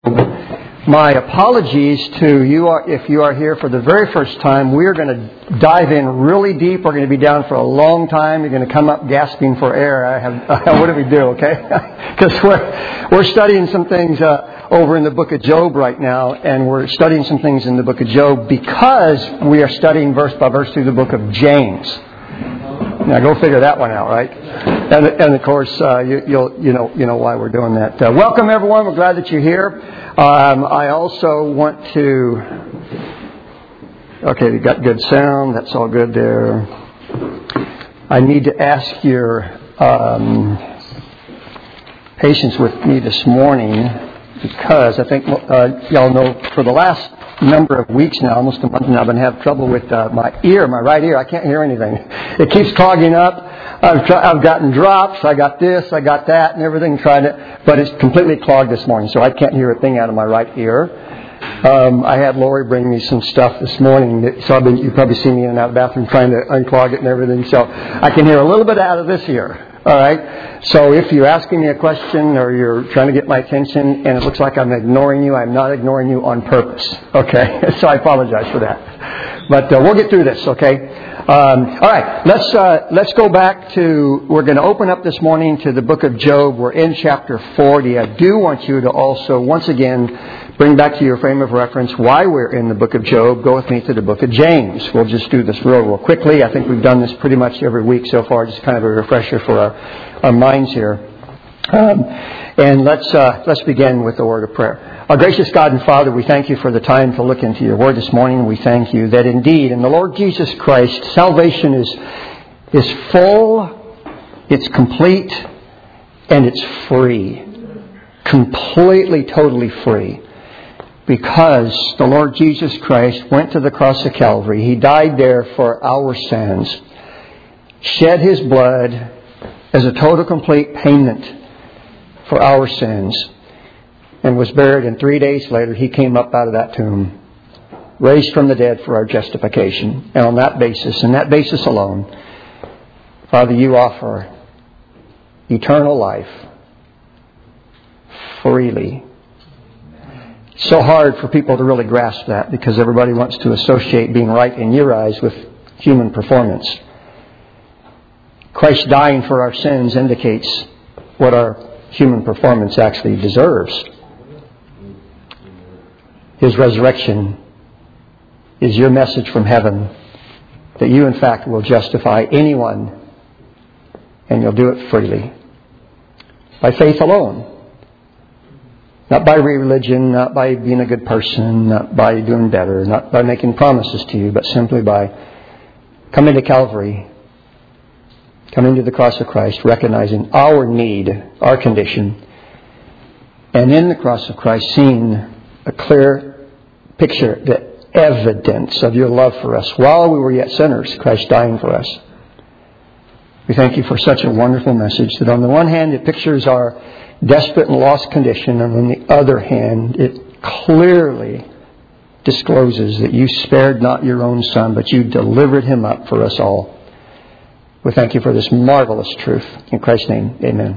My apologies to you if you are here for the very first time. We are going to dive in really deep. We're going to be down for a long time. You're going to come up gasping for air. What do we do, okay? Because we're studying some things over in the book of Job right now, and we're studying some things in the book of Job because we are studying verse by verse through the book of James. Now go figure that one out, right? And of course, you know why we're doing that. Welcome everyone. We're glad that you're here. I also want to. Okay, we got good sound. That's all good there. I need to ask your patience with me this morning because I think y'all know for the last number of weeks now, almost a month now, I've been having trouble with my right ear. I can't hear anything. It keeps clogging up. I've gotten drops. I got this. I got that, and everything. But it's completely clogged this morning, so I can't hear a thing out of my right ear. I had Lori bring me some stuff this morning, so you've probably seen me in and out of the bathroom trying to unclog it and everything. So I can hear a little bit out of this ear. All right. So if you're asking me a question or you're trying to get my attention and it looks like I'm ignoring you, I'm not ignoring you on purpose. Okay. So I apologize for that. But we'll get through this. Okay. All right. Let's go back to. We're going to open up this morning to the book of Job. We're in chapter 40. I do want you to also once again bring back to your frame of reference why we're in the book of Job. Go with me to the book of James. We'll just do this real quickly. I think we've done this pretty much every week so far. Just kind of a refresher for our minds here. And let's begin with the word of prayer. Our gracious God and Father, we thank you for the time to look into your word this morning. We thank you that indeed in the Lord Jesus Christ, salvation is full, it's complete, and it's free. Completely, totally free. Because the Lord Jesus Christ went to the cross of Calvary. He died there for our sins. Shed His blood as a total, complete payment for our sins. And was buried, and 3 days later He came up out of that tomb. Raised from the dead for our justification. And on that basis, and that basis alone, Father, you offer eternal life freely. So hard for people to really grasp that because everybody wants to associate being right in your eyes with human performance. Christ dying for our sins indicates what our human performance actually deserves. His resurrection is your message from heaven that you in fact will justify anyone, and you'll do it freely. By faith alone. Not by religion, not by being a good person, not by doing better, not by making promises to you, but simply by coming to Calvary, coming to the cross of Christ, recognizing our need, our condition, and in the cross of Christ seeing a clear picture, the evidence of your love for us. While we were yet sinners, Christ dying for us. We thank you for such a wonderful message that on the one hand it pictures our desperate and lost condition, and on the other hand, it clearly discloses that you spared not your own Son, but you delivered Him up for us all. We thank you for this marvelous truth. In Christ's name, amen.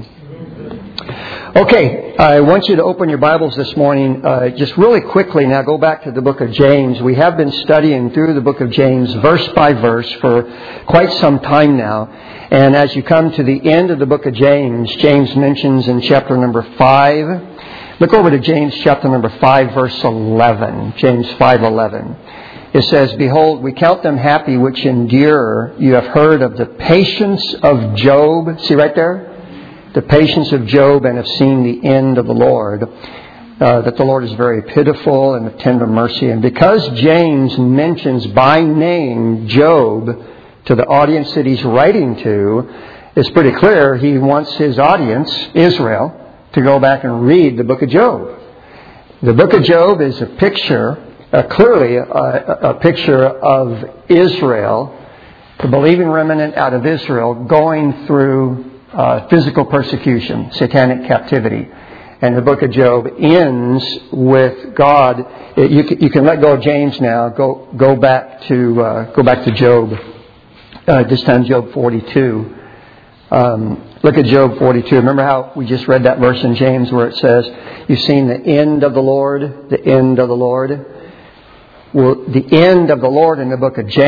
Okay, I want you to open your Bibles this morning. Just really quickly now, go back to the book of James. We have been studying through the book of James, verse by verse, for quite some time now. And as you come to the end of the book of James, James mentions in chapter number 5. Look over to James chapter number 5, verse 11. James 5:11. It says, "Behold, we count them happy which endure. You have heard of the patience of Job." See right there? The patience of Job, and have seen the end of the Lord. That the Lord is very pitiful and of tender mercy. And because James mentions by name Job to the audience that he's writing to, it's pretty clear he wants his audience, Israel, to go back and read the book of Job. The book of Job is a picture, clearly a picture of Israel, the believing remnant out of Israel going through physical persecution, satanic captivity. And the book of Job ends with God. You can let go of James now. Go back to Job. This time Job 42. Look at Job 42. Remember how we just read that verse in James where it says, you've seen the end of the Lord, the end of the Lord. Well, the end of the Lord in the book of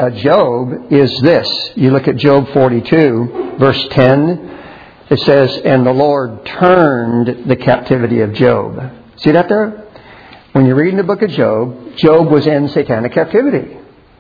Job is this. You look at Job 42, verse 10. It says, and the Lord turned the captivity of Job. See that there? When you read in the book of Job, Job was in satanic captivity.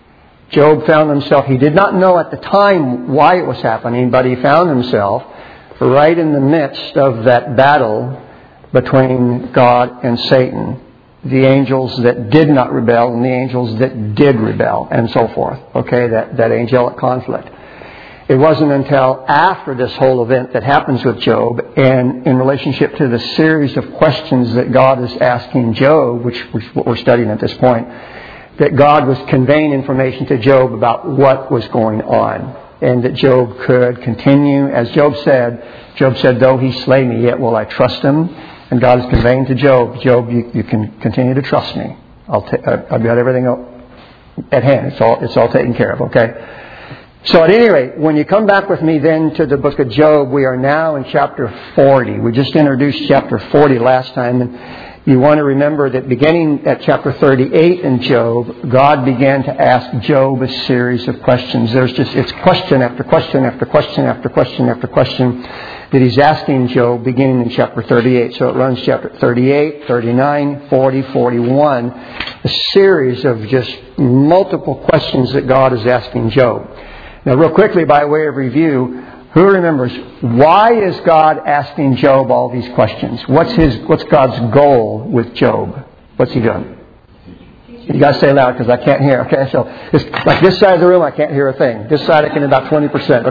Job found himself, he did not know at the time why it was happening, but he found himself right in the midst of that battle between God and Satan. The angels that did not rebel and the angels that did rebel, and so forth. Okay, that angelic conflict. It wasn't until after this whole event that happens with Job, and in relationship to the series of questions that God is asking Job, which is what we're studying at this point, that God was conveying information to Job about what was going on. And that Job could continue. As Job said, though he slay me, yet will I trust him. And God is conveying to Job, you can continue to trust me. I've got everything at hand. It's all taken care of, okay? So at any rate, when you come back with me then to the book of Job, we are now in chapter 40. We just introduced chapter 40 last time, and you want to remember that beginning at chapter 38 in Job, God began to ask Job a series of questions. It's question after question after question after question after question that He's asking Job beginning in chapter 38. So it runs chapter 38, 39, 40, 41. A series of just multiple questions that God is asking Job. Now real quickly by way of review, who remembers, why is God asking Job all these questions? What's God's goal with Job? What's He doing? You got to say loud because I can't hear. Okay, so it's like this side of the room, I can't hear a thing. This side, I can hear about 20%.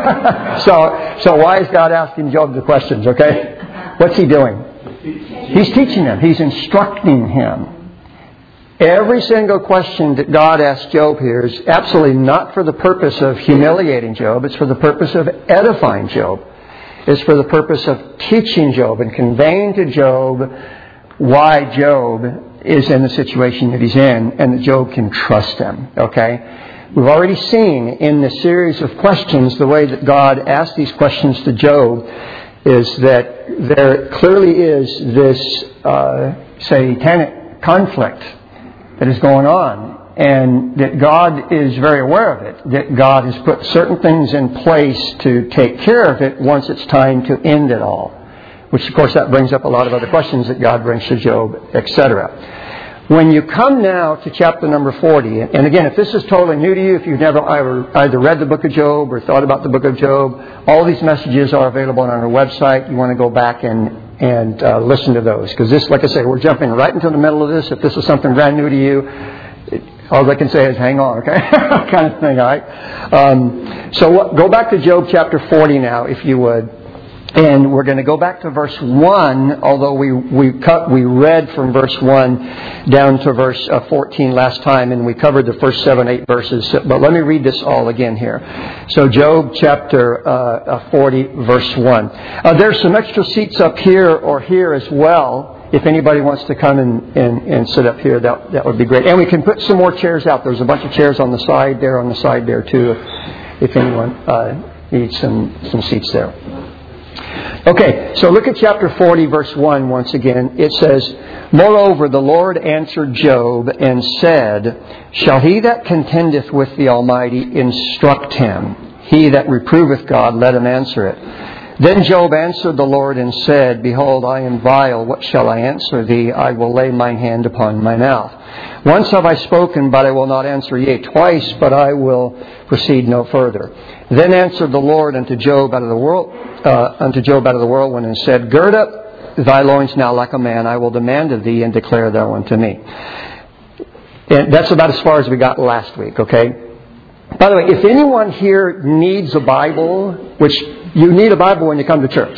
Okay, so why is God asking Job the questions? Okay, what's He doing? He's teaching him. He's instructing him. Every single question that God asks Job here is absolutely not for the purpose of humiliating Job. It's for the purpose of edifying Job. It's for the purpose of teaching Job and conveying to Job why Job is in the situation that he's in and that Job can trust him. Okay? We've already seen in the series of questions the way that God asked these questions to Job is that there clearly is this satanic conflict that is going on, and that God is very aware of it, that God has put certain things in place to take care of it once it's time to end it all. Which, of course, that brings up a lot of other questions that God brings to Job, etc. When you come now to chapter number 40, and again, if this is totally new to you, if you've never either read the book of Job or thought about the book of Job, all these messages are available on our website. You want to go back and listen to those. Because this, like I say, we're jumping right into the middle of this. If this is something brand new to you, all I can say is hang on, okay? Kind of thing, all right? Go back to Job chapter 40 now, if you would. And we're going to go back to verse 1, although we read from verse 1 down to verse 14 last time, and we covered the first 7, 8 verses. But let me read this all again here. So Job chapter 40, verse 1. There's some extra seats up here or here as well. If anybody wants to come and sit up here, that would be great. And we can put some more chairs out. There's a bunch of chairs on the side there too, if anyone needs some seats there. Okay, so look at chapter 40, verse 1 once again. It says, Moreover, the Lord answered Job and said, Shall he that contendeth with the Almighty instruct him? He that reproveth God, let him answer it. Then Job answered the Lord and said, Behold, I am vile. What shall I answer thee? I will lay mine hand upon my mouth. Once have I spoken, but I will not answer. Yea, twice, but I will proceed no further. Then answered the Lord unto Job out of the whirlwind, and said, Gird up thy loins now like a man. I will demand of thee, and declare thou unto me. And that's about as far as we got last week, okay? By the way, if anyone here needs a Bible, which you need a Bible when you come to church,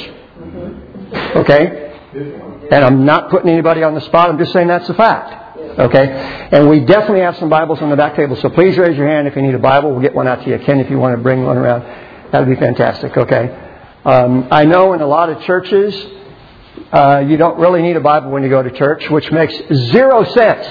okay? And I'm not putting anybody on the spot. I'm just saying that's a fact. Okay? And we definitely have some Bibles on the back table, so please raise your hand if you need a Bible. We'll get one out to you. Ken, if you want to bring one around, that would be fantastic, okay? I know in a lot of churches, you don't really need a Bible when you go to church, which makes 0 sense.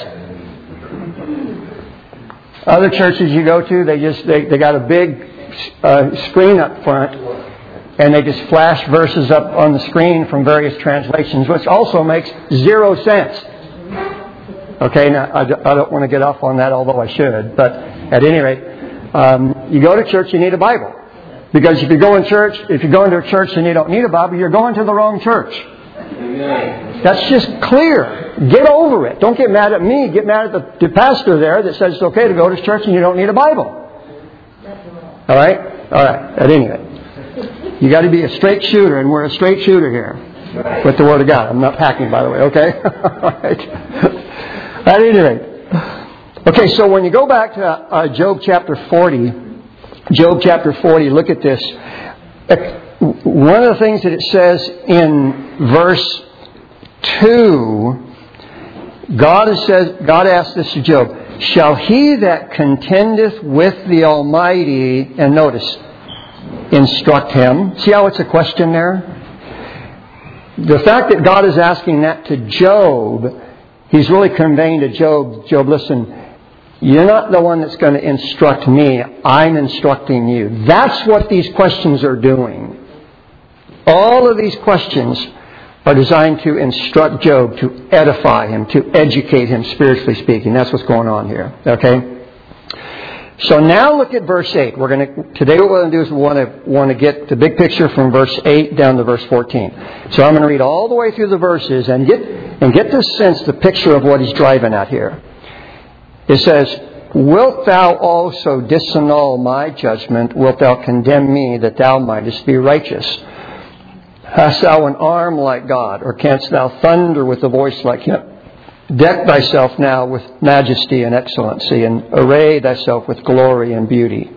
Other churches you go to, they got a big screen up front and they just flash verses up on the screen from various translations, which also makes 0 sense. Okay, now I don't want to get off on that, although I should. But at any rate, you go to church, you need a Bible. Because if you go into a church and you don't need a Bible, you're going to the wrong church. That's just clear. Get over it. Don't get mad at me. Get mad at the pastor there that says it's okay to go to church and you don't need a Bible. All right? All right. At any rate, you got to be a straight shooter, and we're a straight shooter here with the Word of God. I'm not packing, by the way. Okay? All right. At any rate. Okay, so when you go back to Job chapter 40, look at this. One of the things that it says in verse 2, God asks this to Job, shall he that contendeth with the Almighty, and notice, instruct him? See how it's a question there? The fact that God is asking that to Job, He's really conveying to Job, listen, you're not the one that's going to instruct me. I'm instructing you. That's what these questions are doing. All of these questions are designed to instruct Job, to edify him, to educate him, spiritually speaking. That's what's going on here. Okay? So now look at verse 8. Today what we're going to do is we want to get the big picture from verse 8 down to verse 14. So I'm going to read all the way through the verses and get this sense, the picture of what he's driving at here. It says, wilt thou also disannul my judgment? Wilt thou condemn me that thou mightest be righteous? Hast thou an arm like God, or canst thou thunder with a voice like him? Deck thyself now with majesty and excellency, and array thyself with glory and beauty.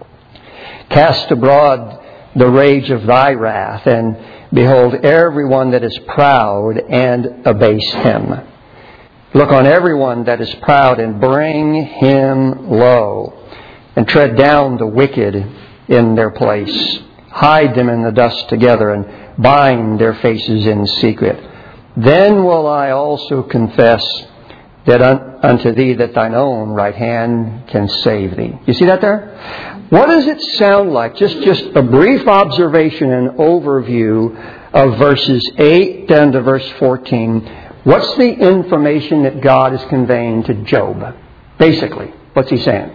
Cast abroad the rage of thy wrath, and behold everyone that is proud, and abase him. Look on everyone that is proud, and bring him low, and tread down the wicked in their place. Hide them in the dust together, and bind their faces in secret. Then will I also confess that unto thee that thine own right hand can save thee. You see that there? What does it sound like? Just a brief observation and overview of verses 8 down to verse 14. What's the information that God is conveying to Job? Basically, what's he saying?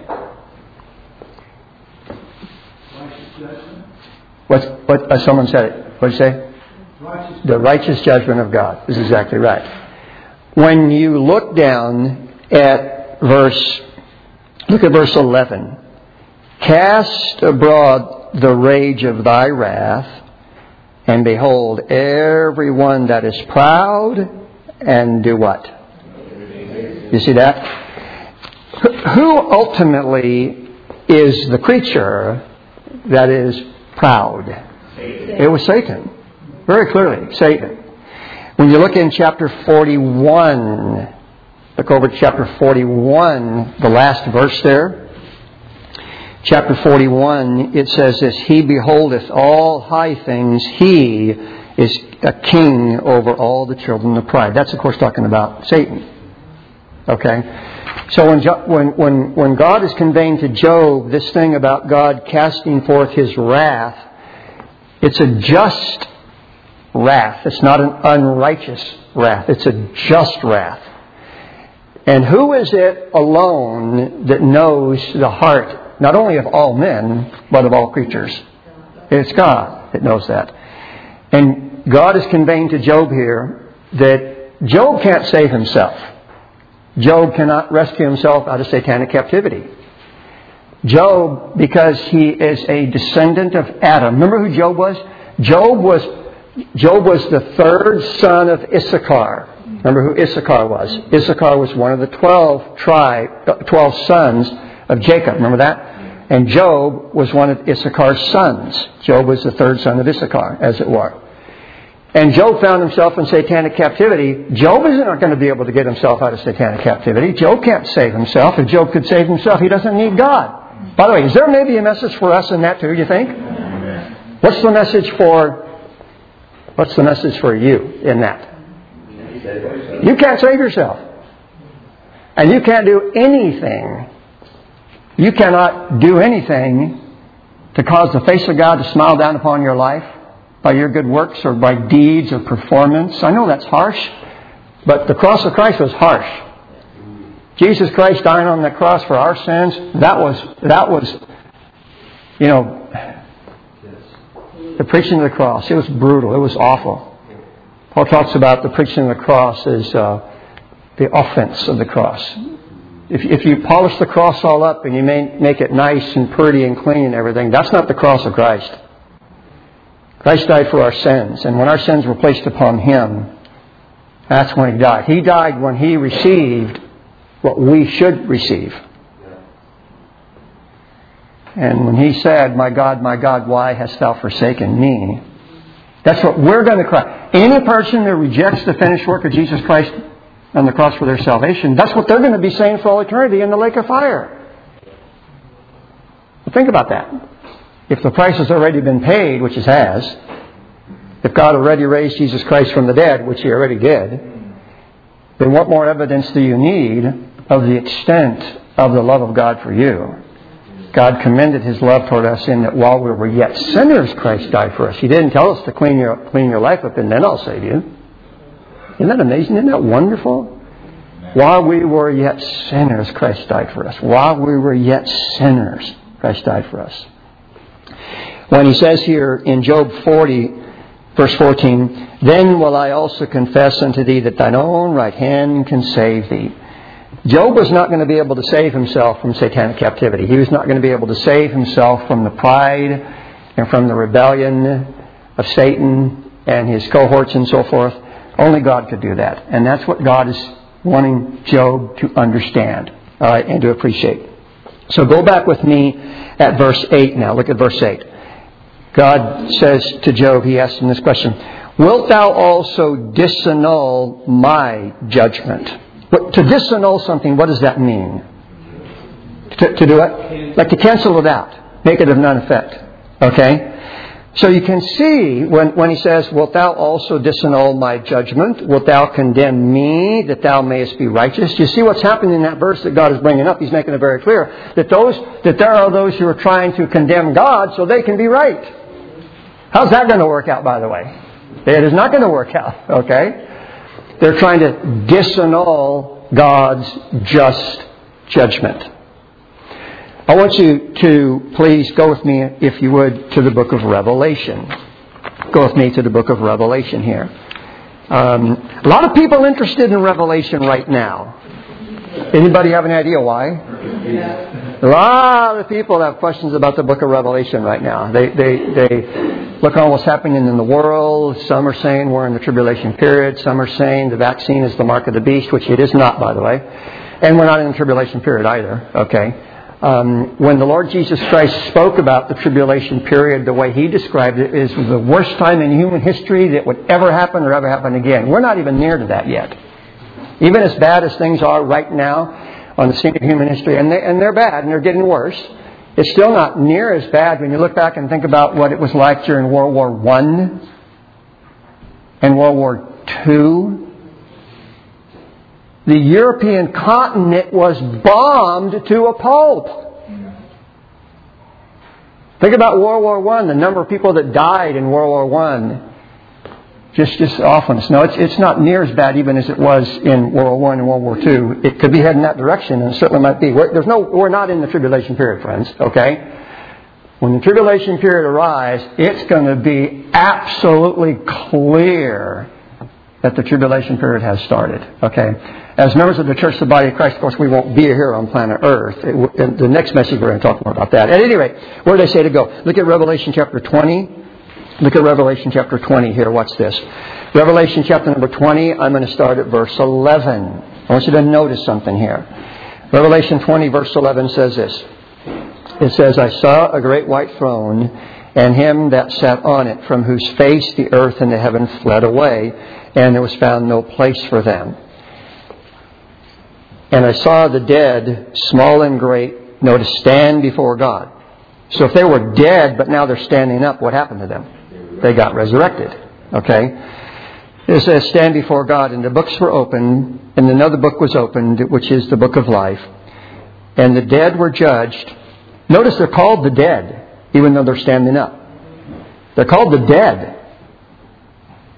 Someone said it. What did you say? The righteous judgment of God. This is exactly right. When you look down at verse 11. Cast abroad the rage of thy wrath, and behold everyone that is proud, and do what? You see that? Who ultimately is the creature that is proud? It was Satan. Very clearly, Satan. When you look in chapter 41, look over to chapter 41, the last verse there. Chapter 41, it says this, he beholdeth all high things, he is a king over all the children of pride. That's, of course, talking about Satan. Okay? So when God is conveying to Job this thing about God casting forth His wrath, it's a just wrath. It's not an unrighteous wrath. It's a just wrath. And who is it alone that knows the heart, not only of all men, but of all creatures? It's God that knows that. And God is conveying to Job here that Job can't save himself. Job cannot rescue himself out of satanic captivity. Job, because he is a descendant of Adam. Remember who Job was? Job was the third son of Issachar. Remember who Issachar was? Issachar was one of the 12 sons of Jacob. Remember that? And Job was one of Issachar's sons. Job was the third son of Issachar, as it were. And Job found himself in satanic captivity. Job isn't going to be able to get himself out of satanic captivity. Job can't save himself. If Job could save himself, he doesn't need God. By the way, is there maybe a message for us in that too, you think? What's the message for you in that? You can't save yourself. And you can't do anything. You cannot do anything to cause the face of God to smile down upon your life by your good works or by deeds or performance. I know that's harsh, but the cross of Christ was harsh. Jesus Christ dying on the cross for our sins, that was, you know, the preaching of the cross. It was brutal. It was awful. Paul talks about the preaching of the cross as the offense of the cross. If you polish the cross all up and you make it nice and pretty and clean and everything, that's not the cross of Christ. Christ died for our sins, and when our sins were placed upon Him, that's when He died. He died when He received what we should receive. And when He said, my God, why hast Thou forsaken me? That's what we're going to cry. Any person who rejects the finished work of Jesus Christ on the cross for their salvation, that's what they're going to be saying for all eternity in the lake of fire. Well, think about that. If the price has already been paid, which it has, if God already raised Jesus Christ from the dead, which He already did, then what more evidence do you need of the extent of the love of God for you? God commended His love toward us in that while we were yet sinners, Christ died for us. He didn't tell us to clean your life up and then I'll save you. Isn't that amazing? Isn't that wonderful? While we were yet sinners, Christ died for us. While we were yet sinners, Christ died for us. When He says here in Job 40, verse 14, then will I also confess unto thee that thine own right hand can save thee. Job was not going to be able to save himself from satanic captivity. He was not going to be able to save himself from the pride and from the rebellion of Satan and his cohorts and so forth. Only God could do that. And that's what God is wanting Job to understand and to appreciate. So go back with me at verse 8 now. Look at verse 8. God says to Job, He asks him this question, wilt thou also disannul my judgment? To disannul something, what does that mean? To do it? Like to cancel it out. Make it of none effect. Okay? So you can see when He says, wilt thou also disannul my judgment? Wilt thou condemn me that thou mayest be righteous? You see what's happening in that verse that God is bringing up. He's making it very clear that there are those who are trying to condemn God so they can be right. How's that going to work out, by the way? It is not going to work out. Okay? They're trying to disannul God's just judgment. I want you to please go with me, if you would, to the book of Revelation. Go with me to the book of Revelation here. A lot of people interested in Revelation right now. Anybody have any idea why? A lot of people have questions about the book of Revelation right now. They look on what's happening in the world. Some are saying we're in the tribulation period. Some are saying the vaccine is the mark of the beast, which it is not, by the way. And we're not in the tribulation period either. Okay. When the Lord Jesus Christ spoke about the tribulation period, the way He described it is the worst time in human history that would ever happen or ever happen again. We're not even near to that yet. Even as bad as things are right now on the scene of human history, and they're bad and they're getting worse, it's still not near as bad when you look back and think about what it was like during World War I and World War II. The European continent was bombed to a pulp. Think about World War I, the number of people that died in World War I. Just awfulness. No, it's not near as bad even as it was in World War I and World War II. It could be heading that direction, and it certainly might be. We're not in the tribulation period, friends. Okay? When the tribulation period arrives, it's going to be absolutely clear that the tribulation period has started. Okay? As members of the Church, the body of Christ, of course, we won't be here on planet Earth. The next message we're going to talk more about that. At any rate, where did I say to go? Look at Revelation chapter 20. Look at Revelation chapter 20 here. Watch this. Revelation chapter number 20, I'm going to start at verse 11. I want you to notice something here. Revelation 20 verse 11 says this. It says, I saw a great white throne, and Him that sat on it, from whose face the earth and the heaven fled away, and there was found no place for them. And I saw the dead, small and great, notice, stand before God. So if they were dead, but now they're standing up, what happened to them? They got resurrected. Okay? It says, stand before God, and the books were opened, and another book was opened, which is the book of life. And the dead were judged. Notice they're called the dead, even though they're standing up. They're called the dead.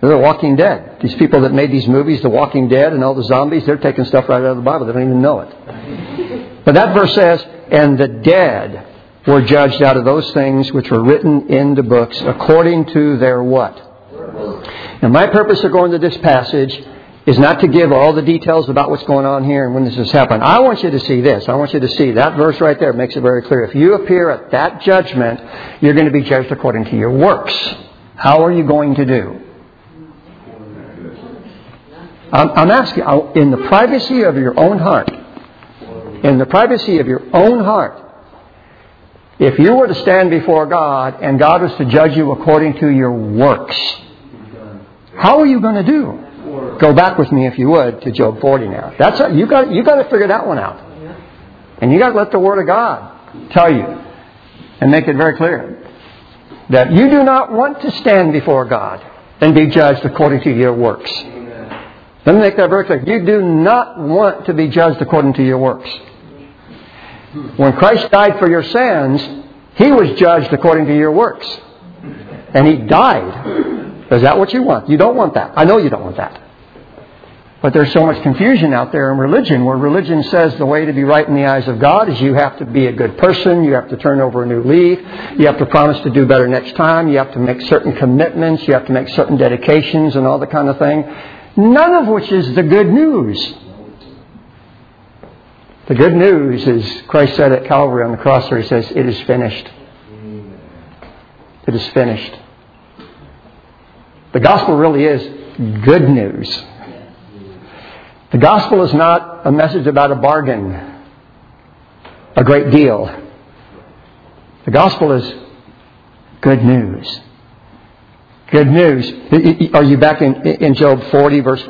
They're the Walking Dead. These people that made these movies, The Walking Dead and all the zombies, they're taking stuff right out of the Bible. They don't even know it. But that verse says, and the dead were judged out of those things which were written in the books according to their what? Now, my purpose of going to this passage is not to give all the details about what's going on here and when this has happened. I want you to see this. I want you to see that verse right there. It makes it very clear. If you appear at that judgment, you're going to be judged according to your works. How are you going to do? I'm asking, in the privacy of your own heart, in the privacy of your own heart, if you were to stand before God and God was to judge you according to your works, how are you going to do? Go back with me, if you would, to Job 40 now. You got to figure that one out. And you got to let the Word of God tell you and make it very clear that you do not want to stand before God and be judged according to your works. Let me make that very clear. You do not want to be judged according to your works. When Christ died for your sins, He was judged according to your works. And He died. Is that what you want? You don't want that. I know you don't want that. But there's so much confusion out there in religion, where religion says the way to be right in the eyes of God is you have to be a good person, you have to turn over a new leaf, you have to promise to do better next time, you have to make certain commitments, you have to make certain dedications and all that kind of thing. None of which is the good news. The good news is Christ said at Calvary on the cross where He says, it is finished. It is finished. The gospel really is good news. The gospel is not a message about a bargain, a great deal. The gospel is good news. Good news. Are you back in Job 40, verse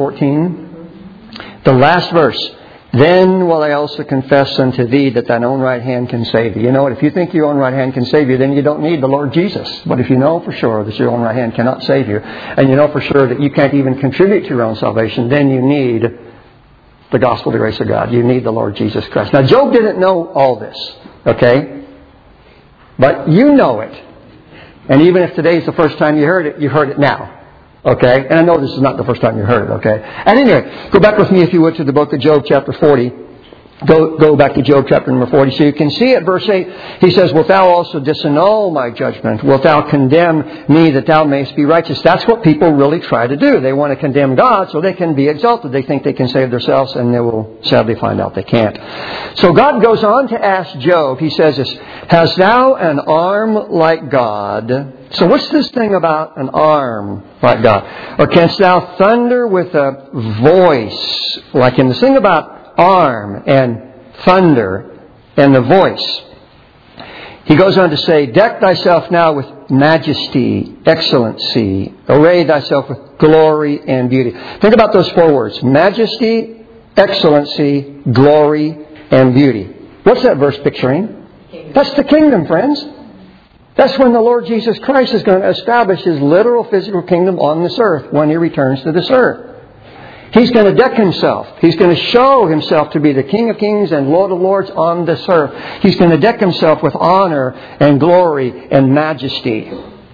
14? The last verse. Then will I also confess unto thee that thine own right hand can save thee. You know what? If you think your own right hand can save you, then you don't need the Lord Jesus. But if you know for sure that your own right hand cannot save you, and you know for sure that you can't even contribute to your own salvation, then you need the gospel, the grace of God. You need the Lord Jesus Christ. Now, Job didn't know all this, okay? But you know it. And even if today's the first time you heard it now. Okay? And I know this is not the first time you heard it, okay? And anyway, go back with me, if you would, to the book of Job, chapter 40. Go back to Job, chapter number 40. So you can see at verse 8, he says, wilt thou also disannul my judgment? Wilt thou condemn me that thou mayest be righteous? That's what people really try to do. They want to condemn God so they can be exalted. They think they can save themselves, and they will sadly find out they can't. So God goes on to ask Job, he says this, hast thou an arm like God? So what's this thing about an arm like God? Or canst thou thunder with a voice? Like in this thing about arm and thunder and the voice. He goes on to say, deck thyself now with majesty, excellency, array thyself with glory and beauty. Think about those four words. Majesty, excellency, glory, and beauty. What's that verse picturing? That's the kingdom, friends. That's when the Lord Jesus Christ is going to establish His literal physical kingdom on this earth when He returns to this earth. He's going to deck Himself. He's going to show Himself to be the King of Kings and Lord of Lords on this earth. He's going to deck Himself with honor and glory and majesty.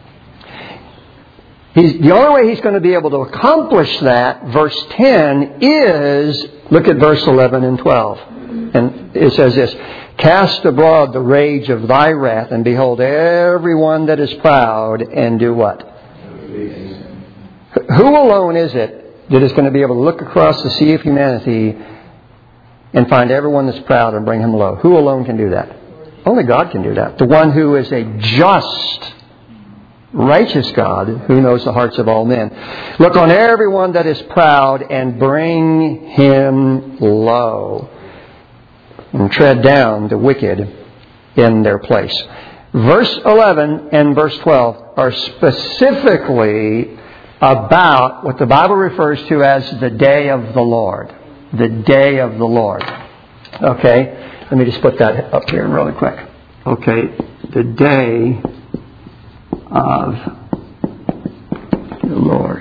The only way He's going to be able to accomplish that, verse 10, is, look at verse 11 and 12. And it says this, cast abroad the rage of thy wrath, and behold every one that is proud, and do what? Who alone is it that is going to be able to look across the sea of humanity and find everyone that's proud and bring him low? Who alone can do that? Only God can do that. The one who is a just, righteous God who knows the hearts of all men. Look on everyone that is proud and bring him low, and tread down the wicked in their place. Verse 11 and verse 12 are specifically about what the Bible refers to as the day of the Lord. The day of the Lord. Okay? Let me just put that up here really quick. Okay. The day of the Lord.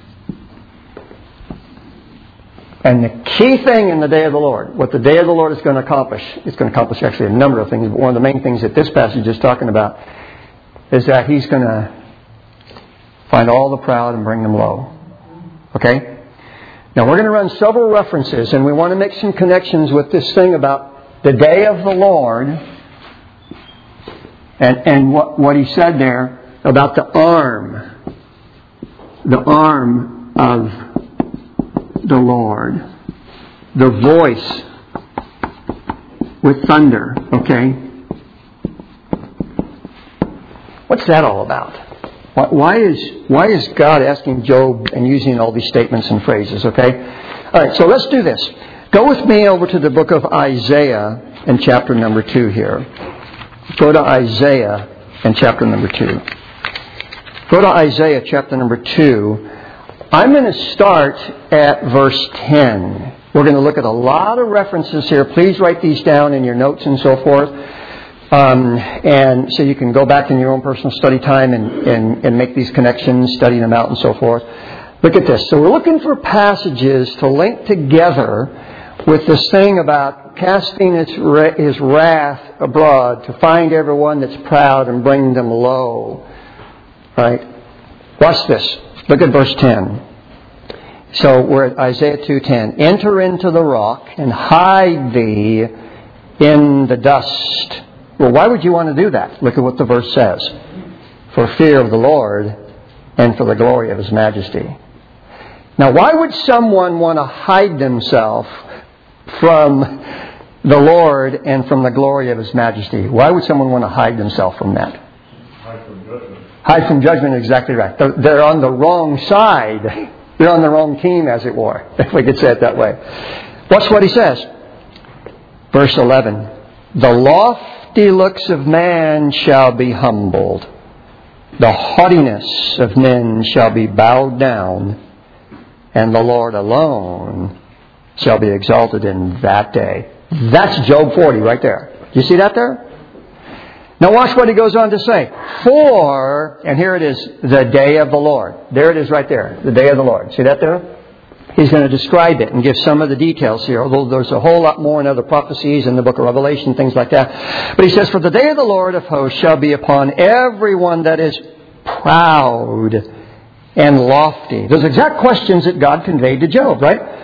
And the key thing in the day of the Lord, what the day of the Lord is going to accomplish, it's going to accomplish actually a number of things, but one of the main things that this passage is talking about is that He's going to find all the proud and bring them low. Okay? Now we're going to run several references, and we want to make some connections with this thing about the day of the Lord and what he said there about the arm of the Lord, the voice with thunder. Okay? What's that all about? Why is God asking Job and using all these statements and phrases? Okay? All right, so let's do this. Go with me over to the book of Isaiah in chapter number 2 here. Go to Isaiah in chapter number 2. Go to Isaiah chapter number 2. I'm going to start at verse 10. We're going to look at a lot of references here. Please write these down in your notes and so forth. And so you can go back in your own personal study time and make these connections, study them out and so forth. Look at this. So we're looking for passages to link together with this thing about casting his wrath abroad to find everyone that's proud and bring them low. Right? Watch this. Look at verse 10. So we're at Isaiah 2:10. Enter into the rock and hide thee in the dust. Well, why would you want to do that? Look at what the verse says. For fear of the Lord and for the glory of His majesty. Now, why would someone want to hide themselves from the Lord and from the glory of His majesty? Why would someone want to hide themselves from that? Hide from judgment. Hide from judgment, exactly right. They're on the wrong side. They're on the wrong team, as it were, if we could say it that way. Watch what he says. Verse 11. The lofty looks of man shall be humbled. The haughtiness of men shall be bowed down. And the Lord alone shall be exalted in that day. That's Job 40 right there. Do you see that there? Now watch what he goes on to say. For, and here it is, the day of the Lord. There it is right there. The day of the Lord. See that there? He's going to describe it and give some of the details here, although there's a whole lot more in other prophecies in the book of Revelation, things like that. But he says, for the day of the Lord of hosts shall be upon everyone that is proud and lofty. Those exact questions that God conveyed to Job, right?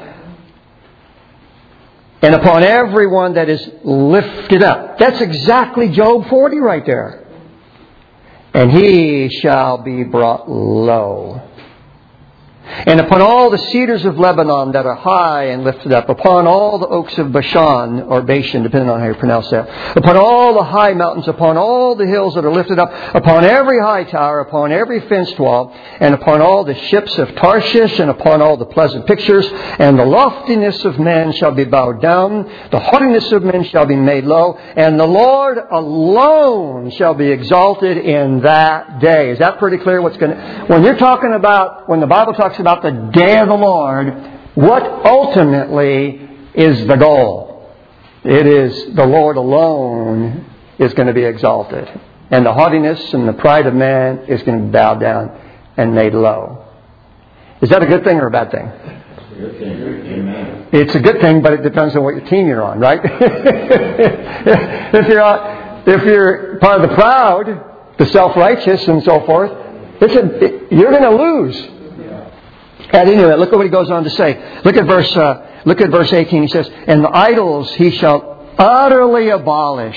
And upon everyone that is lifted up. That's exactly Job 40 right there. And he shall be brought low. And upon all the cedars of Lebanon that are high and lifted up, upon all the oaks of Bashan, or Bashan, depending on how you pronounce that, upon all the high mountains, upon all the hills that are lifted up, upon every high tower, upon every fenced wall, and upon all the ships of Tarshish, and upon all the pleasant pictures, and the loftiness of men shall be bowed down, the haughtiness of men shall be made low, and the Lord alone shall be exalted in that day. Is that pretty clear? When you're talking about, when the Bible talks about the day of the Lord, what ultimately is the goal? It is the Lord alone is going to be exalted. And the haughtiness and the pride of man is going to be bowed down and made low. Is that a good thing or a bad thing? It's a good thing, but it depends on what your team you're on, right? If you're part of the proud, the self-righteous and so forth, you're going to lose. At any rate, look at what he goes on to say. Look at verse 18. He says, and the idols he shall utterly abolish.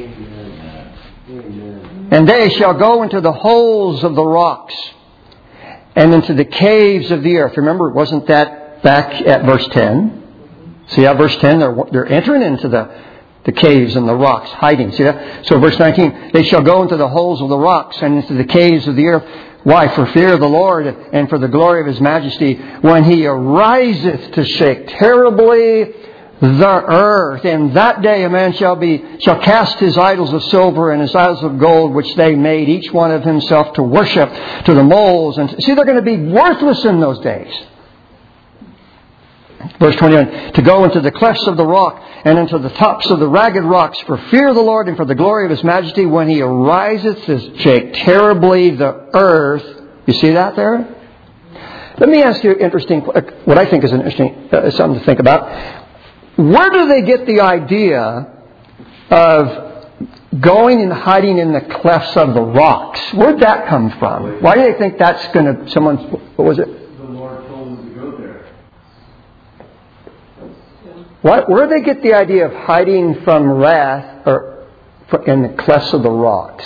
And they shall go into the holes of the rocks and into the caves of the earth. Remember, wasn't that back at verse 10? See how verse 10, they're entering into the caves and the rocks, hiding. See that? So verse 19, they shall go into the holes of the rocks and into the caves of the earth. Why? For fear of the Lord and for the glory of His majesty, when He ariseth to shake terribly the earth. And that day a man shall cast his idols of silver and his idols of gold, which they made, each one of himself to worship, to the moles. And see, they're going to be worthless in those days. Verse 21, to go into the clefts of the rock and into the tops of the ragged rocks for fear of the Lord and for the glory of His majesty, when He ariseth to shake terribly the earth. You see that there? Let me ask you what I think is an interesting something to think about. Where do they get the idea of going and hiding in the clefts of the rocks? Where'd that come from? Why do they think that's going to, what was it? The Lord told them to go Where do they get the idea of hiding from wrath or in the clefts of the rocks?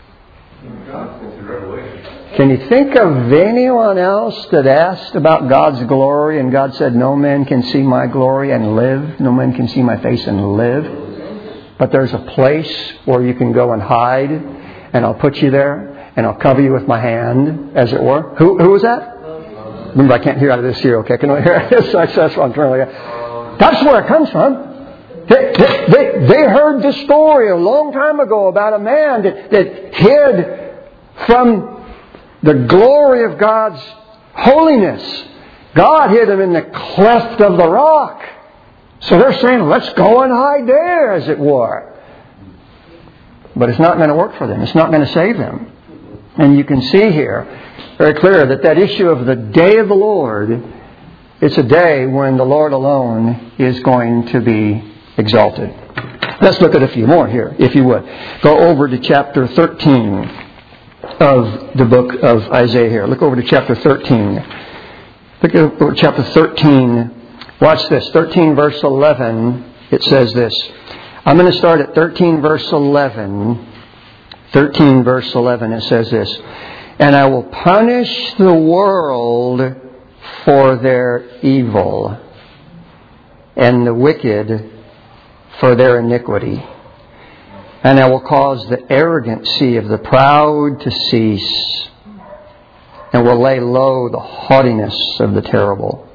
Can you think of anyone else that asked about God's glory and God said, no man can see my glory and live? No man can see my face and live? But there's a place where you can go and hide, and I'll put you there, and I'll cover you with my hand, as it were. Who was that? Remember, I can't hear out of this here, okay? Can I hear this? That's what I'm trying to get. That's where it comes from. They heard this story a long time ago about a man that hid from the glory of God's holiness. God hid him in the cleft of the rock. So they're saying, let's go and hide there, as it were. But it's not going to work for them. It's not going to save them. And you can see here very clear that issue of the day of the Lord, it's a day when the Lord alone is going to be exalted. Let's look at a few more here, if you would. Go over to chapter 13 of the book of Isaiah here. Look over to chapter 13. Look at chapter 13. Watch this. 13 verse 11. It says this. I'm going to start at 13 verse 11. 13 verse 11. It says this. And I will punish the world for their evil, and the wicked for their iniquity. And I will cause the arrogancy of the proud to cease, and will lay low the haughtiness of the terrible.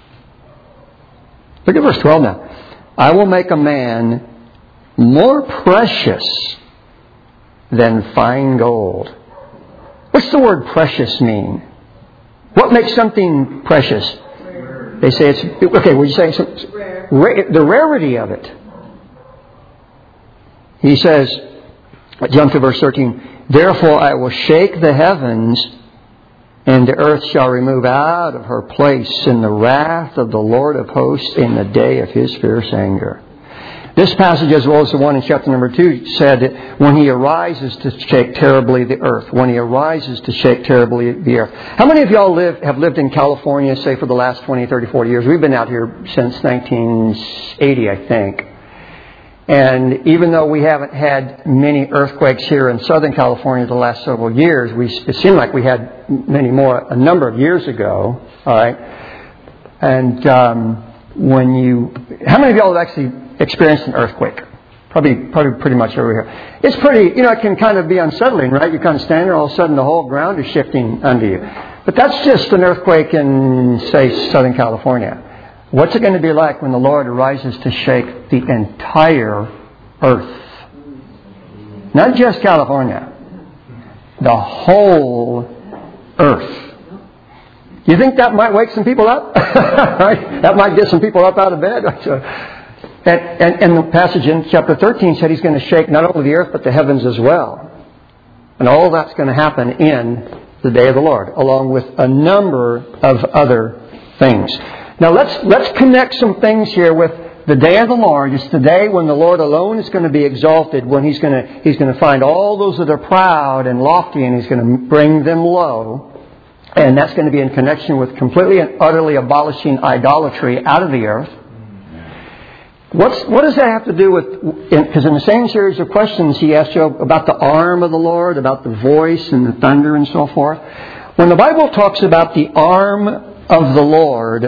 Look at verse 12 now. I will make a man more precious than fine gold. What's the word precious mean? What makes something precious? They say it's... Okay, were you saying the rarity of it. He says, jump to verse 13, therefore I will shake the heavens, and the earth shall remove out of her place in the wrath of the Lord of hosts in the day of His fierce anger. This passage, as well as the one in chapter number 2, said that when He arises to shake terribly the earth. When He arises to shake terribly the earth. How many of y'all have lived in California, say, for the last 20, 30, 40 years? We've been out here since 1980, I think. And even though we haven't had many earthquakes here in Southern California the last several years, it seemed like we had many more a number of years ago. All right. And how many of y'all have actually experienced an earthquake? Probably pretty much over here. It's pretty, it can kind of be unsettling, right? You kind of stand there, all of a sudden the whole ground is shifting under you. But that's just an earthquake in, say, Southern California. What's it going to be like when the Lord arises to shake the entire earth? Not just California. The whole earth. You think that might wake some people up? Right? That might get some people up out of bed. And the passage in chapter 13 said He's going to shake not only the earth but the heavens as well. And all that's going to happen in the day of the Lord, along with a number of other things. Now let's connect some things here with the day of the Lord. It's the day when the Lord alone is going to be exalted, when He's going to find all those that are proud and lofty, and He's going to bring them low. And that's going to be in connection with completely and utterly abolishing idolatry out of the earth. What does that have to do with... Because in the same series of questions he asked Job about the arm of the Lord, about the voice and the thunder and so forth. When the Bible talks about the arm of the Lord,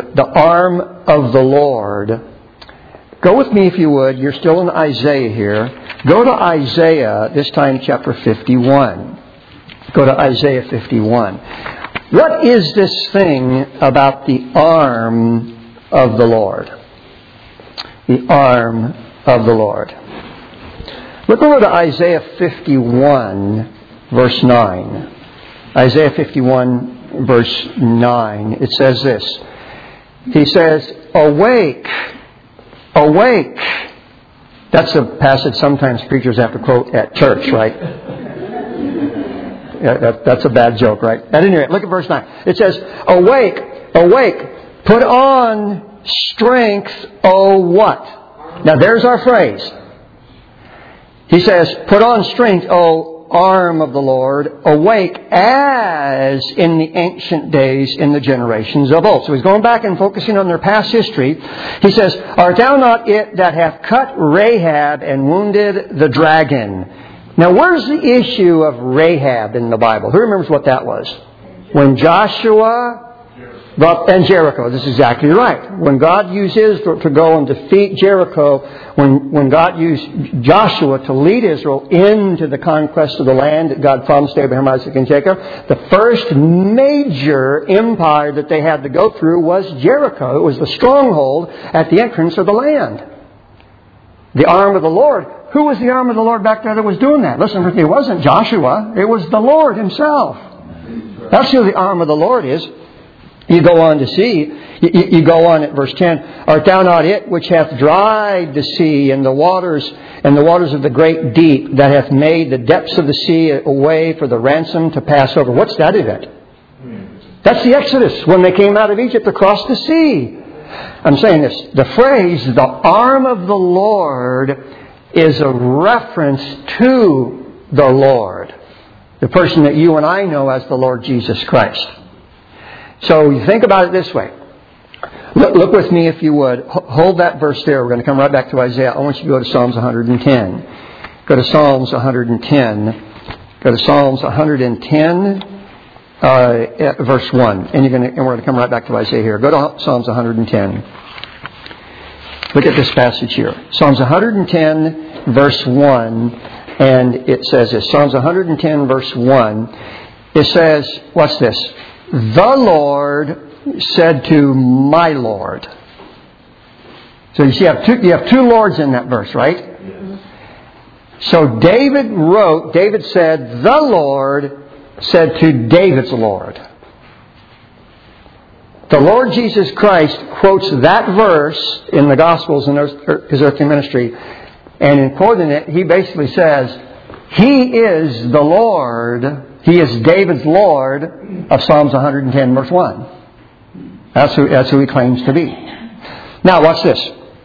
go with me if you would. You're still in Isaiah here. Go to Isaiah, this time chapter 51. Go to Isaiah 51. What is this thing about the arm of the Lord? The arm of the Lord. Look over to Isaiah 51, verse 9. Isaiah 51, verse 9. It says this. He says, awake, awake. That's a passage sometimes preachers have to quote at church, right? Yeah, that's a bad joke, right? At any rate, look at verse 9. It says, awake, awake, put on strength, O what? Now there's our phrase. He says, put on strength, O O arm of the Lord, awake as in the ancient days in the generations of old. So he's going back and focusing on their past history. He says, Art thou not it that hath cut Rahab and wounded the dragon? Now, where's the issue of Rahab in the Bible? Who remembers what that was? When Joshua and Jericho. This is exactly right. When God used Israel to go and defeat Jericho, when God used Joshua to lead Israel into the conquest of the land that God promised Abraham, Isaac, and Jacob, the first major empire that they had to go through was Jericho. It was the stronghold at the entrance of the land. The arm of the Lord. Who was the arm of the Lord back there that was doing that? Listen, it wasn't Joshua. It was the Lord Himself. That's who the arm of the Lord is. You go on to see, you go on at verse 10, Art thou not it which hath dried the sea and the waters of the great deep, that hath made the depths of the sea a way for the ransom to pass over? What's that event? That's the Exodus, when they came out of Egypt across the sea. I'm saying this, the phrase, the arm of the Lord, is a reference to the Lord, the person that you and I know as the Lord Jesus Christ. So you think about it this way. Look with me, if you would. Hold that verse there. We're going to come right back to Isaiah. I want you to go to Psalms 110. Go to Psalms 110. Go to Psalms 110, verse 1. And we're going to come right back to Isaiah here. Go to Psalms 110. Look at this passage here. Psalms 110, verse 1. And it says this. Psalms 110, verse 1. It says, what's this? The Lord said to my Lord. So you see, you have two Lords in that verse, right? Yes. So David said, the Lord said to David's Lord. The Lord Jesus Christ quotes that verse in the Gospels in His earthly ministry. And in quoting it, He basically says, He is the Lord. He is David's Lord of Psalms 110, verse 1. That's who He claims to be. Now, watch this.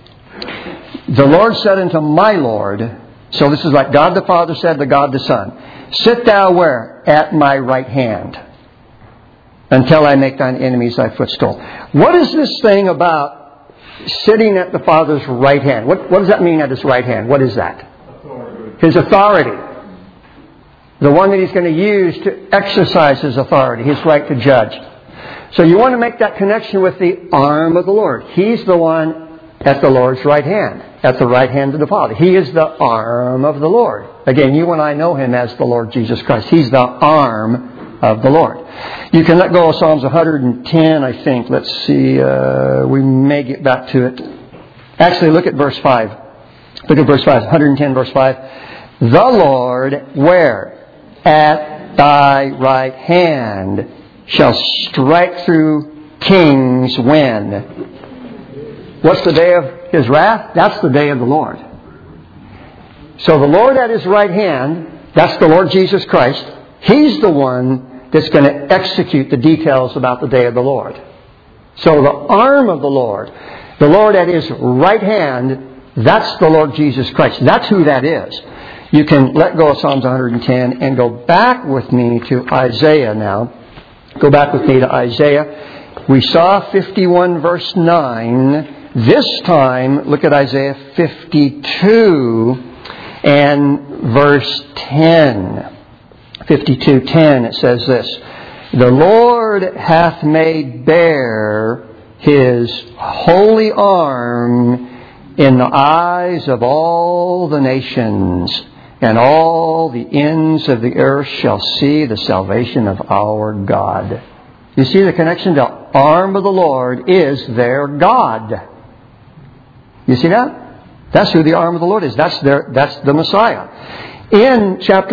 The Lord said unto my Lord, so this is like God the Father said to God the Son, Sit thou where? At my right hand, until I make thine enemies thy footstool. What is this thing about sitting at the Father's right hand? What does that mean at His right hand? What is that? Authority. His authority. The one that He's going to use to exercise His authority, His right to judge. So you want to make that connection with the arm of the Lord. He's the one at the Lord's right hand, at the right hand of the Father. He is the arm of the Lord. Again, you and I know Him as the Lord Jesus Christ. He's the arm of the Lord. You can let go of Psalms 110, I think. Let's see. We may get back to it. Actually, look at verse 5. Look at verse 5. 110, verse 5. The Lord, where? At thy right hand shall strike through kings when? What's the day of His wrath? That's the day of the Lord. So the Lord at His right hand, that's the Lord Jesus Christ. He's the one that's going to execute the details about the day of the Lord. So the arm of the Lord at His right hand, that's the Lord Jesus Christ. That's who that is. You can let go of Psalms 110 and go back with me to Isaiah now. Go back with me to Isaiah. We saw 51 verse 9. This time, look at Isaiah 52 and verse 10. 52:10, it says this. The Lord hath made bare His holy arm in the eyes of all the nations, and all the ends of the earth shall see the salvation of our God. You see the connection? The arm of the Lord is their God. You see that? That's who the arm of the Lord is. That's the Messiah. In chapter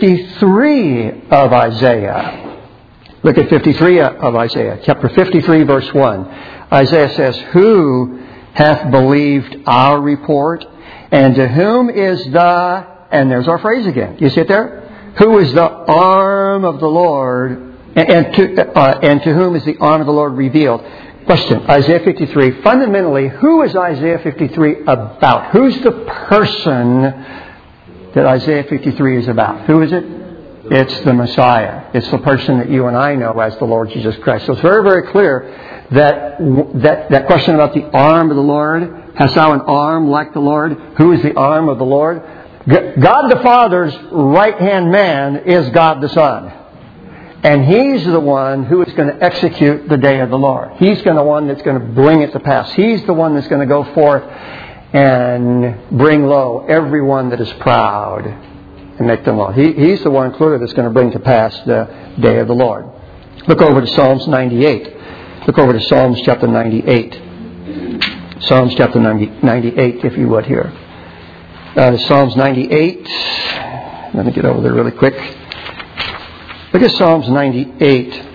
53 of Isaiah, look at 53 of Isaiah. Chapter 53, verse 1. Isaiah says, Who hath believed our report? And to whom is the... And there's our phrase again. You see it there? Who is the arm of the Lord? And to whom is the arm of the Lord revealed? Question. Isaiah 53. Fundamentally, who is Isaiah 53 about? Who's the person that Isaiah 53 is about? Who is it? It's the Messiah. It's the person that you and I know as the Lord Jesus Christ. So it's very, very clear that question about the arm of the Lord. Hast thou an arm like the Lord? Who is the arm of the Lord? God the Father's right-hand man is God the Son. And He's the one who is going to execute the day of the Lord. He's the one that's going to bring it to pass. He's the one that's going to go forth and bring low everyone that is proud and make them low. He's the one clearly that's going to bring to pass the day of the Lord. Look over to Psalms 98. Look over to Psalms chapter 98. Psalms chapter 98, if you would, here. Psalms 98. Let me get over there really quick. Look at Psalms 98.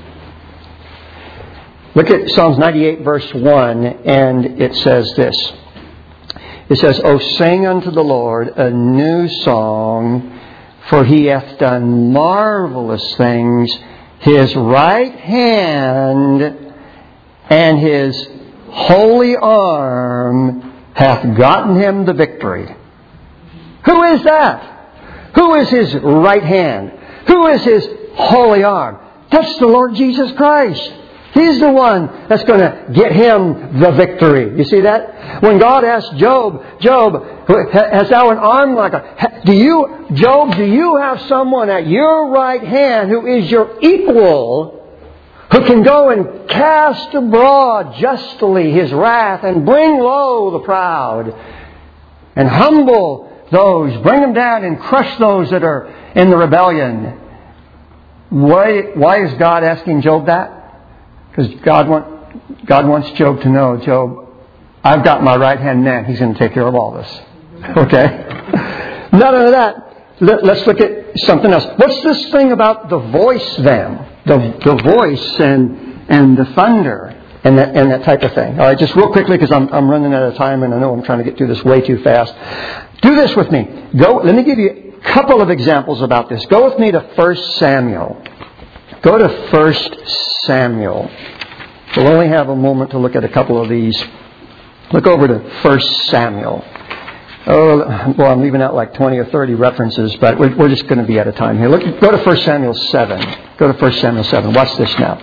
Look at Psalms 98, verse 1, and it says this. It says, O sing unto the Lord a new song, for He hath done marvelous things. His right hand and His holy arm hath gotten Him the victory. Who is that? Who is His right hand? Who is His holy arm? That's the Lord Jesus Christ. He's the one that's going to get Him the victory. You see that? When God asked Job, hast thou an arm like a... do you have someone at your right hand who is your equal, who can go and cast abroad justly His wrath and bring low the proud and humble those, bring them down and crush those that are in the rebellion? Why is God asking Job that? Because God wants Job to know, Job, I've got my right-hand man. He's going to take care of all this. Okay? Not only that, let's look at something else. What's this thing about the voice then? The voice and the thunder and that type of thing. All right, just real quickly because I'm running out of time and I know I'm trying to get through this way too fast. Do this with me. Let me give you a couple of examples about this. Go with me to 1 Samuel. Go to 1 Samuel. We'll only have a moment to look at a couple of these. Look over to 1 Samuel. Oh, well, I'm leaving out like 20 or 30 references, but we're just going to be out of time here. Go to 1 Samuel 7. Go to 1 Samuel 7. Watch this now.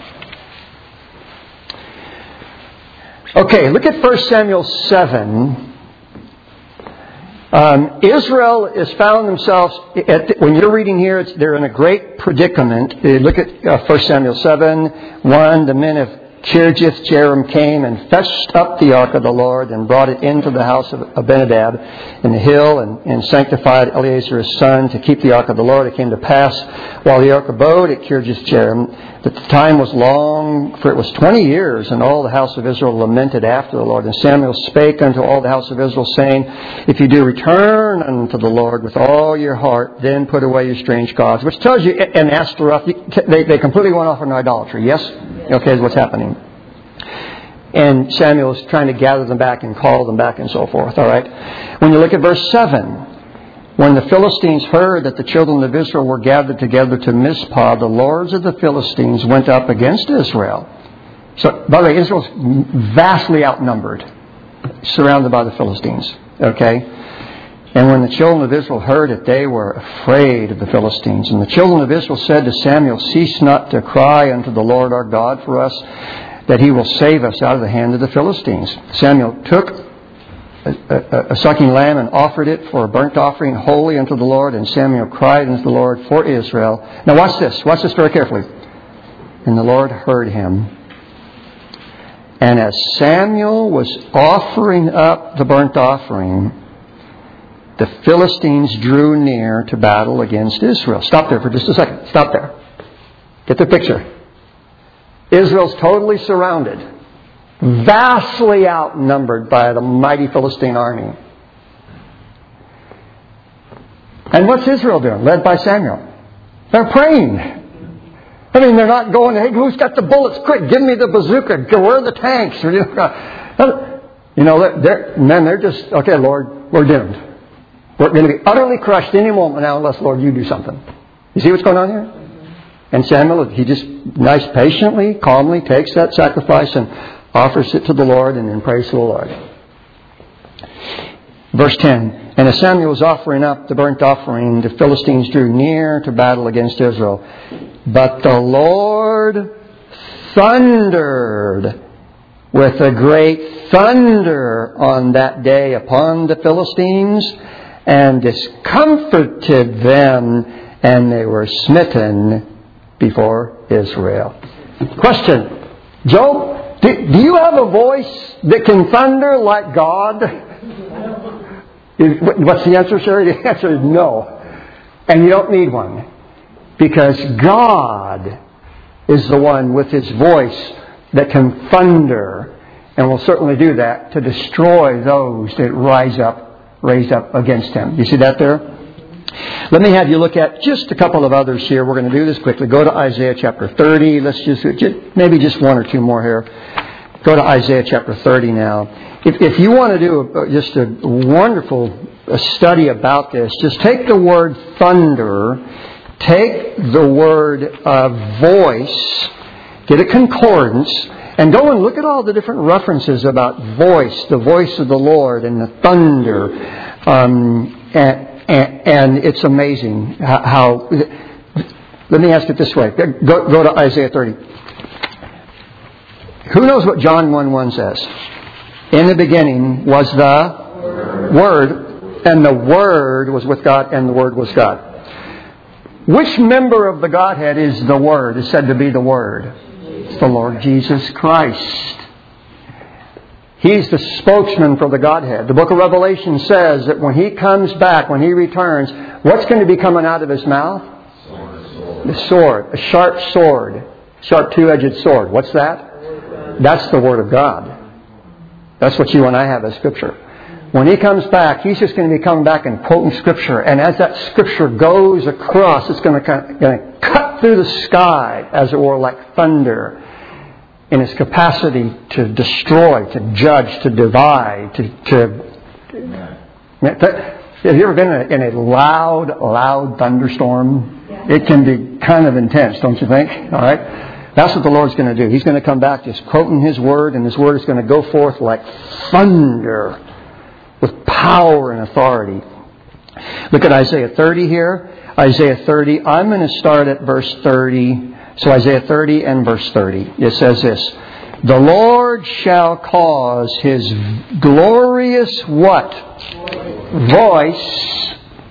Okay, look at 1 Samuel 7. Israel has found themselves, when you're reading here, they're in a great predicament. Look at 1 Samuel 7, 1, the men of Kirjath-jearim came and fetched up the ark of the Lord and brought it into the house of Abinadab in the hill and sanctified Eleazar his son to keep the ark of the Lord. It came to pass while the ark abode at Kirjath-jearim that the time was long, for it was 20 years, and all the house of Israel lamented after the Lord. And Samuel spake unto all the house of Israel, saying, If you do return unto the Lord with all your heart, then put away your strange gods. Which tells you, and Ashtaroth, they completely went off in idolatry. Yes? Okay, is what's happening. And Samuel is trying to gather them back and call them back and so forth. All right. When you look at verse 7, when the Philistines heard that the children of Israel were gathered together to Mizpah, the lords of the Philistines went up against Israel. So, by the way, Israel's vastly outnumbered, surrounded by the Philistines. Okay. And when the children of Israel heard it, they were afraid of the Philistines. And the children of Israel said to Samuel, Cease not to cry unto the Lord our God for us, that He will save us out of the hand of the Philistines. Samuel took a sucking lamb and offered it for a burnt offering holy unto the Lord. And Samuel cried unto the Lord for Israel. Now watch this. Watch this very carefully. And the Lord heard him. And as Samuel was offering up the burnt offering, the Philistines drew near to battle against Israel. Stop there for just a second. Stop there. Get the picture. Israel's totally surrounded, vastly outnumbered by the mighty Philistine army. And what's Israel doing? Led by Samuel. They're praying. I mean, they're not going, hey, who's got the bullets? Quick, give me the bazooka. Where are the tanks? They're just, okay, Lord, we're doomed. We're going to be utterly crushed any moment now unless, Lord, you do something. You see what's going on here? And Samuel, he just patiently, calmly takes that sacrifice and offers it to the Lord and then prays to the Lord. Verse 10. And as Samuel was offering up the burnt offering, the Philistines drew near to battle against Israel. But the Lord thundered with a great thunder on that day upon the Philistines, and discomforted them, and they were smitten before Israel. Question. Job, do you have a voice that can thunder like God? What's the answer, Sherry? The answer is no. And you don't need one. Because God is the one with His voice that can thunder, and will certainly do that to destroy those that raise up against Him. You see that there? Let me have you look at just a couple of others here. We're going to do this quickly. Go to Isaiah chapter 30. Let's maybe just one or two more here. Go to Isaiah chapter 30 now. If you want to do just a wonderful study about this, just take the word thunder, take the word voice, get a concordance, and go and look at all the different references about voice, the voice of the Lord and the thunder. And it's amazing how... Let me ask it this way. Go to Isaiah 30. Who knows what John 1:1 says? In the beginning was the Word, and the Word was with God, and the Word was God. Which member of the Godhead is the Word, is said to be the Word? It's the Lord Jesus Christ. He's the spokesman for the Godhead. The book of Revelation says that when He comes back, when He returns, what's going to be coming out of His mouth? The sword. A sharp sword. Sharp two-edged sword. What's that? That's the Word of God. That's what you and I have as Scripture. When He comes back, He's just going to be coming back and quoting Scripture. And as that Scripture goes across, it's going to cut through the sky, as it were, like thunder, in its capacity to destroy, to judge, to divide, Have you ever been in a loud thunderstorm? It can be kind of intense, don't you think? All right? That's what the Lord's going to do. He's going to come back just quoting His Word, and His Word is going to go forth like thunder with power and authority. Look at Isaiah 30 here. Isaiah 30. I'm going to start at verse 30. So Isaiah 30 and verse 30. It says this. The Lord shall cause His glorious what? Voice.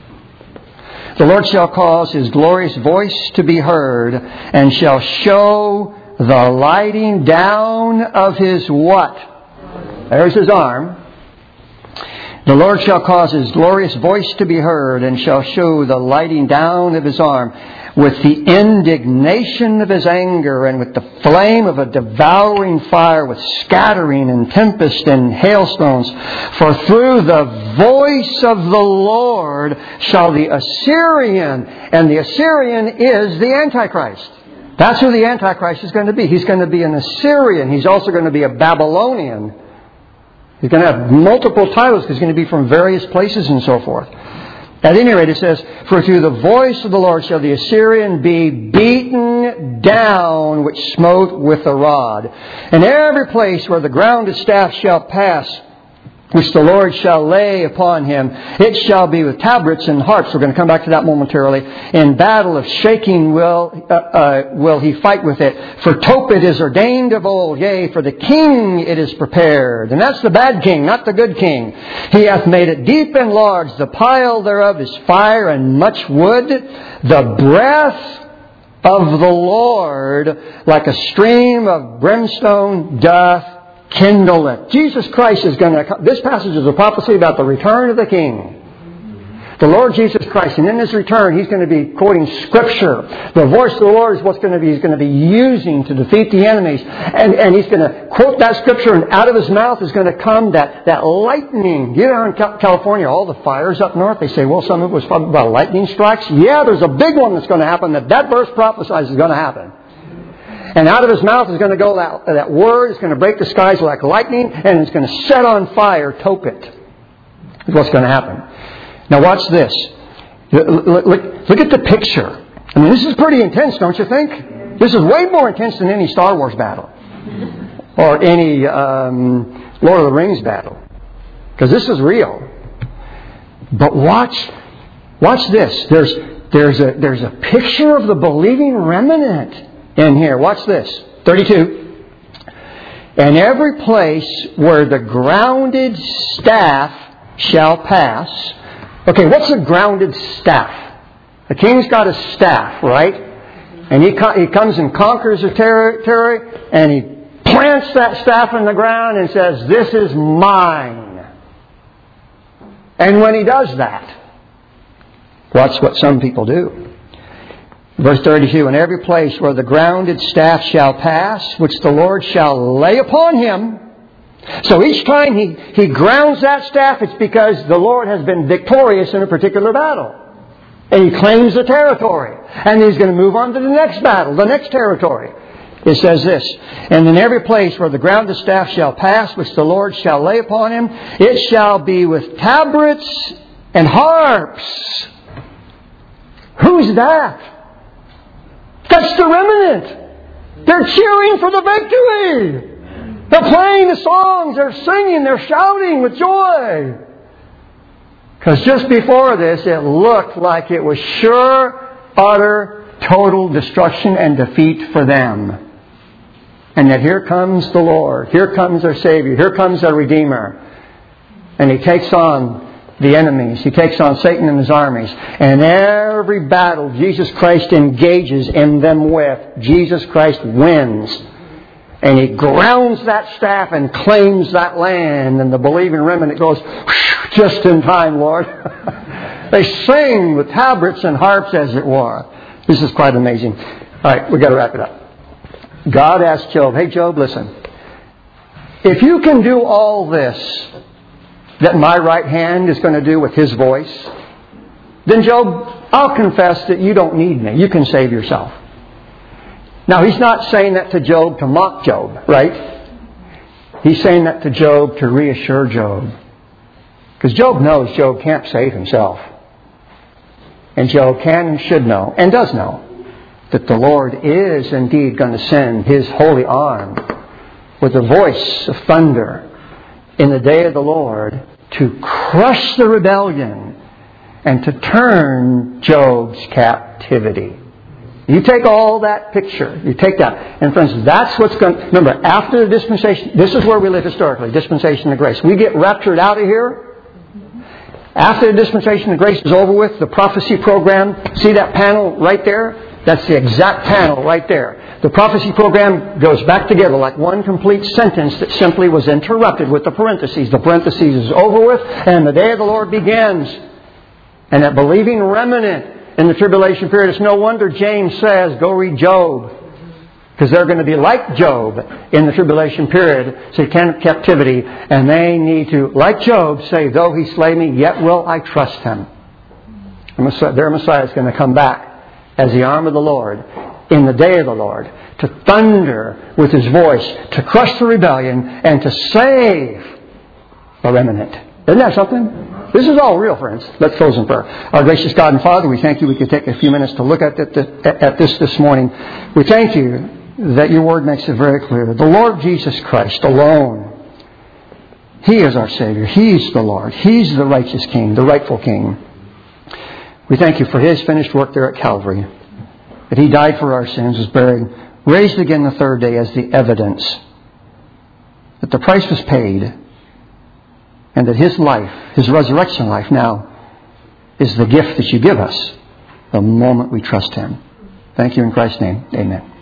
The Lord shall cause His glorious voice to be heard, and shall show the lighting down of His what? There's His arm. The Lord shall cause His glorious voice to be heard, and shall show the lighting down of His arm, with the indignation of His anger, and with the flame of a devouring fire, with scattering and tempest and hailstones. For through the voice of the Lord shall the Assyrian, and the Assyrian is the Antichrist. That's who the Antichrist is going to be. He's going to be an Assyrian. He's also going to be a Babylonian. He's going to have multiple titles because he's going to be from various places and so forth. At any rate, it says, for through the voice of the Lord shall the Assyrian be beaten down, which smote with the rod. And every place where the grounded staff shall pass, which the Lord shall lay upon him, it shall be with tabrets and harps. We're going to come back to that momentarily. In battle of shaking will he fight with it. For Tophet is ordained of old, yea, for the king it is prepared. And that's the bad king, not the good king. He hath made it deep and large. The pile thereof is fire and much wood. The breath of the Lord, like a stream of brimstone, doth kindle it. Jesus Christ is going to... This passage is a prophecy about the return of the King. The Lord Jesus Christ. And in His return, He's going to be quoting Scripture. The voice of the Lord is what's going to be... He's going to be using to defeat the enemies. And He's going to quote that Scripture, and out of His mouth is going to come that lightning. You know, in California, all the fires up north, they say, well, some of it was probably about lightning strikes. Yeah, there's a big one that's going to happen that verse prophesies is going to happen. And out of His mouth is going to go that word. It's going to break the skies like lightning. And it's going to set on fire Tophet. Is what's going to happen. Now watch this. Look at the picture. I mean, this is pretty intense, don't you think? This is way more intense than any Star Wars battle. Or any Lord of the Rings battle. Because this is real. But watch this. There's a picture of the believing remnant in here. Watch this. 32. And every place where the grounded staff shall pass. Okay, what's a grounded staff? The king's got a staff, right? And he comes and conquers a territory, and he plants that staff in the ground and says, "This is mine." And when he does that, watch what some people do. Verse 32, "And every place where the grounded staff shall pass, which the Lord shall lay upon him." So each time he grounds that staff, it's because the Lord has been victorious in a particular battle. And he claims the territory. And he's going to move on to the next battle, the next territory. It says this, "And in every place where the grounded staff shall pass, which the Lord shall lay upon him, it shall be with tabrets and harps." Who's that? That's the remnant. They're cheering for the victory. They're playing the songs. They're singing. They're shouting with joy. Because just before this, it looked like it was sure, utter, total destruction and defeat for them. And yet here comes the Lord. Here comes our Savior. Here comes our Redeemer. And He takes on the enemies. He takes on Satan and his armies. And every battle Jesus Christ engages in them with, Jesus Christ wins. And He grounds that staff and claims that land. And the believing remnant goes, "Just in time, Lord." They sing with tabrets and harps, as it were. This is quite amazing. All right, we've got to wrap it up. God asked Job, "Hey, Job, listen. If you can do all this that my right hand is going to do with His voice, then Job, I'll confess that you don't need me. You can save yourself." Now, He's not saying that to Job to mock Job, right? He's saying that to Job to reassure Job. Because Job knows Job can't save himself. And Job can and should know, and does know, that the Lord is indeed going to send His holy arm with a voice of thunder in the day of the Lord to crush the rebellion and to turn Job's captivity. You take all that picture. You take that. And friends, that's what's going to... Remember, after the dispensation... This is where we live historically. Dispensation of grace. We get raptured out of here. After the dispensation of grace is over with, the prophecy program... See that panel right there? That's the exact panel right there. The prophecy program goes back together like one complete sentence that simply was interrupted with the parentheses. The parentheses is over with, and the day of the Lord begins. And that believing remnant in the tribulation period, it's no wonder James says, go read Job. Because they're going to be like Job in the tribulation period, satanic captivity, and they need to, like Job, say, "Though He slay me, yet will I trust Him." Their Messiah is going to come back as the arm of the Lord in the day of the Lord to thunder with His voice, to crush the rebellion, and to save the remnant. Isn't that something? This is all real, friends. Let's close in prayer. Our gracious God and Father, we thank You we could take a few minutes to look at this morning. We thank You that Your Word makes it very clear. The Lord Jesus Christ alone, He is our Savior. He's the Lord. He's the righteous King, the rightful King. We thank You for His finished work there at Calvary. That He died for our sins, was buried, raised again the third day as the evidence that the price was paid, and that His life, His resurrection life now, is the gift that You give us the moment we trust Him. Thank You in Christ's name. Amen.